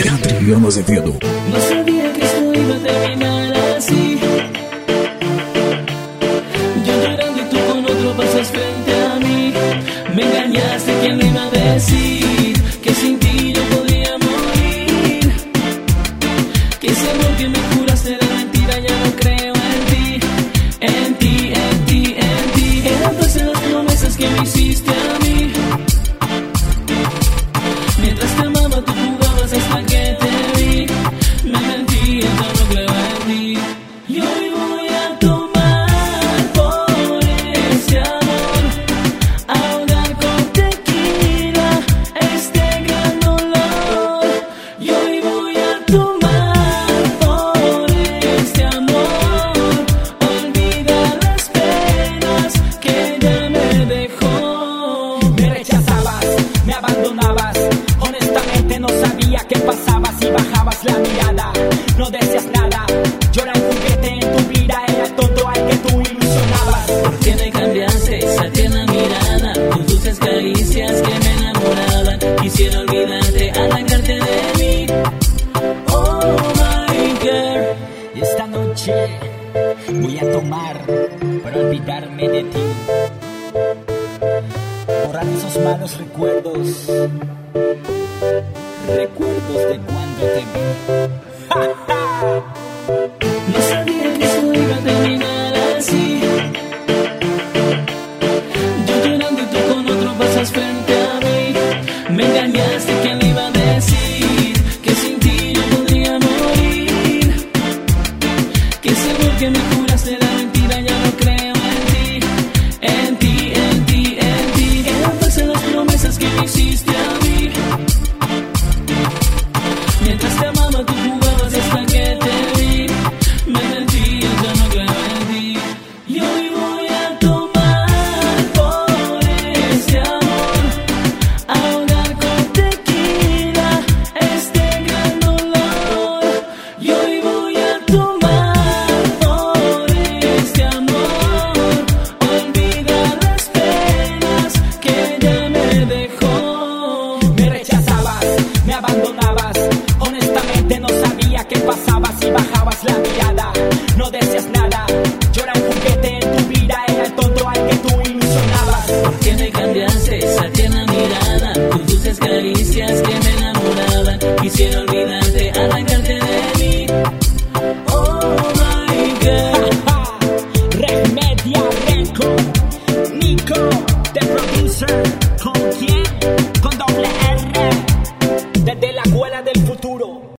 Adriano Azevedo. No sabía que esto iba a terminar así. Yo llorando y tú con otro pasas frente a mí. Me engañaste, ¿quién le iba a decir? Que sin ti yo podría morir. Que ese amor que me juraste era mentira, ya no creo en ti. En ti, en ti, en ti. Eran falsas las promesas que me hiciste a mí. Mientras te amaba tú jugabas hasta que te vi. Me mentí, ya no creo en ti. Y hoy voy a tomar por ese amor, ahogar con tequila este gran dolor. Y hoy voy a tomar por este amor, olvidar las penas que ya me dejó. Me rechazabas, me abandonabas. Honestamente no sabía qué pasaba si bajabas la mirada. No decías nada, yo era un juguete en tu vida, era el tonto al que tú ilusionabas. ¿Por qué me cambiaste esa tierna mirada? Tus dulces caricias que me enamoraban. Quisiera olvidarte, arrancarte de mí. Oh my girl. Y esta noche voy a tomar para olvidarme de ti, borrar esos malos recuerdos, recuerdos de cuando te vi. No sabía que esto iba a terminar así. Yo llorando y tú con otro pasas frente a mí. Me engañaste, ¿quién le iba a decir? Que sin ti yo podría morir. Que ese amor que me juraste era mentira, ya no creo en ti. En ti, en ti, en ti. Eran falsas las promesas que me hiciste a mí. Mientras te amaba tú jugabas hasta que te vi. Me mentí, ya no creo en ti. Y hoy voy a tomar por este amor, ahogar con tequila este gran dolor. Y hoy voy a tomar por este amor, olvidar las penas que ya me dejó. Me rechazabas, me abandonabas. Honestamente no sabía qué pasaba si bajabas la mirada. No decías nada, yo era un juguete en tu vida, era el tonto al que tú ilusionabas. ¿Por qué me cambiaste esa tierna mirada? Tus dulces caricias que me enamoraban. Quisiera olvidarte, arrancarte de mí. Oh my girl. Remedia Record, Nico, the producer. ¿Con quién? Con doble R. Desde la escuela del futuro.